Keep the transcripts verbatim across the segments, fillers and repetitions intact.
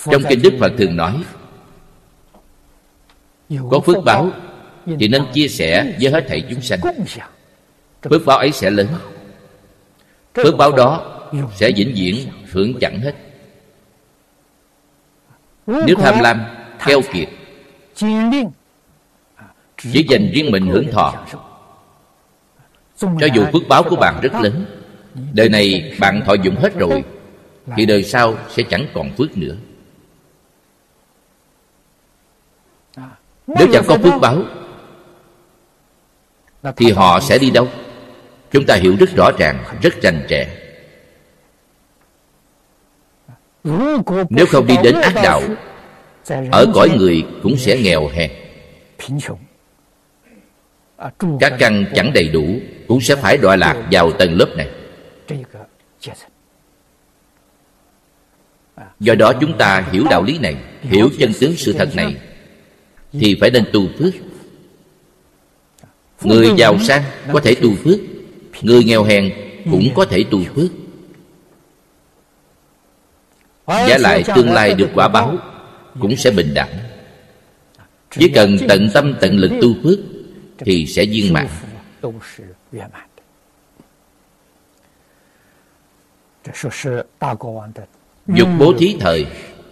Trong kinh Đức Phật thường nói, có phước báo thì nên chia sẻ với hết thảy chúng sanh. Phước báo ấy sẽ lớn. Phước báo đó sẽ vĩnh viễn hưởng chẳng hết. Nếu tham lam, keo kiệt, chỉ dành riêng mình hưởng thọ, cho dù phước báo của bạn rất lớn, đời này bạn thọ dụng hết rồi, thì đời sau sẽ chẳng còn phước nữa. Nếu chẳng có phước báo thì họ sẽ đi đâu? Chúng ta hiểu rất rõ ràng, rất rành rẽ. Nếu không đi đến ác đạo, ở cõi người cũng sẽ nghèo hèn. Các căn chẳng đầy đủ, cũng sẽ phải đọa lạc vào tầng lớp này. Do đó chúng ta hiểu đạo lý này, hiểu chân tướng sự thật này, thì phải nên tu phước. Người giàu sang có thể tu phước, người nghèo hèn cũng có thể tu phước. Và lại tương lai được quả báo cũng sẽ bình đẳng. Chỉ cần tận tâm tận lực tu phước thì sẽ viên mãn. Dục bố thí thời.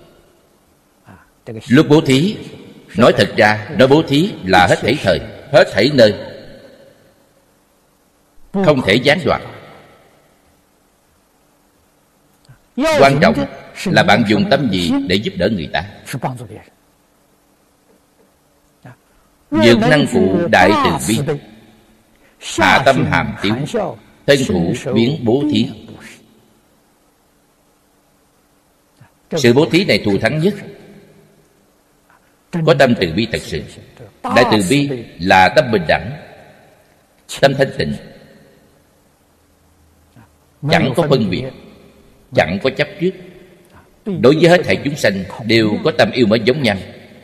Lúc bố thí, nói thật ra, nói bố thí là hết thảy thời, hết thảy nơi, không thể gián đoạn. Quan trọng là bạn dùng tâm gì để giúp đỡ người ta. Dược năng phụ đại từ bi, hạ tâm hàm tiếu, thân thủ biến bố thí. Sự bố thí này thù thắng nhất. Có tâm từ bi thật sự. Đại từ bi là tâm bình đẳng, tâm thanh tịnh, chẳng có phân biệt, chẳng có chấp trước. Đối với hết thảy chúng sanh đều có tâm yêu mến giống nhau.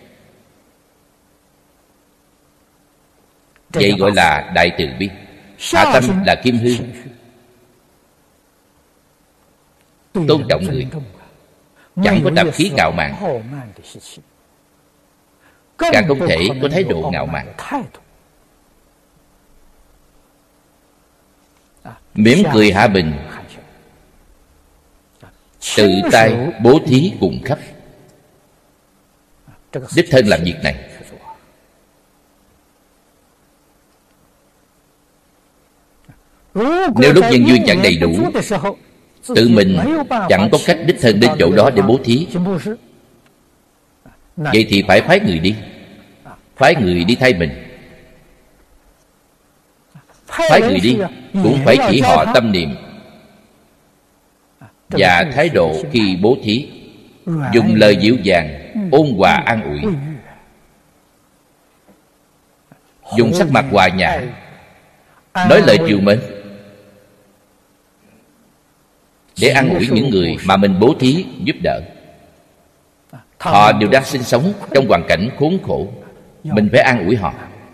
Vậy gọi là đại từ bi. Hạ tâm là kim hư, tôn trọng người, chẳng có tập khí ngạo mạn, càng không thể có thái độ ngạo mạn. Mỉm cười hạ bình, tự tay bố thí cùng khắp. Đích thân làm việc này. Nếu lúc nhân duyên chẳng đầy đủ, tự mình chẳng có cách đích thân đến chỗ đó để bố thí, vậy thì phải phái người đi. Phái người đi thay mình. Phái người đi cũng phải chỉ họ tâm niệm và thái độ khi bố thí, dùng lời dịu dàng, ôn hòa an ủi, dùng sắc mặt hòa nhã, nói lời trìu mến, để an ủi những người mà mình bố thí giúp đỡ. Họ đều đang sinh sống trong hoàn cảnh khốn khổ, mình phải an ủi họ.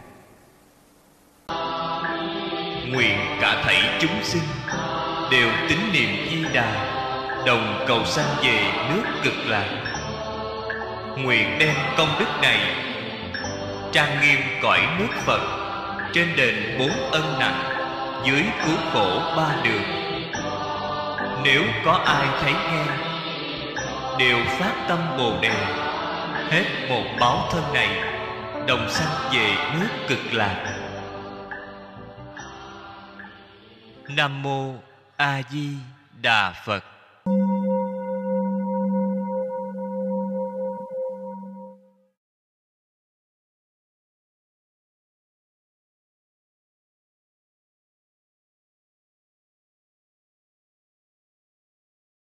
Nguyện cả thảy chúng sinh đều tín niệm Di Đà, đồng cầu sanh về nước Cực Lạc. Nguyện đem công đức này trang nghiêm cõi nước Phật, trên đền bốn ân nặng, dưới cứu khổ ba đường. Nếu có ai thấy nghe, đều phát tâm Bồ Đề, hết một báo thân này, đồng sanh về nước Cực Lạc. Nam mô A Di Đà Phật.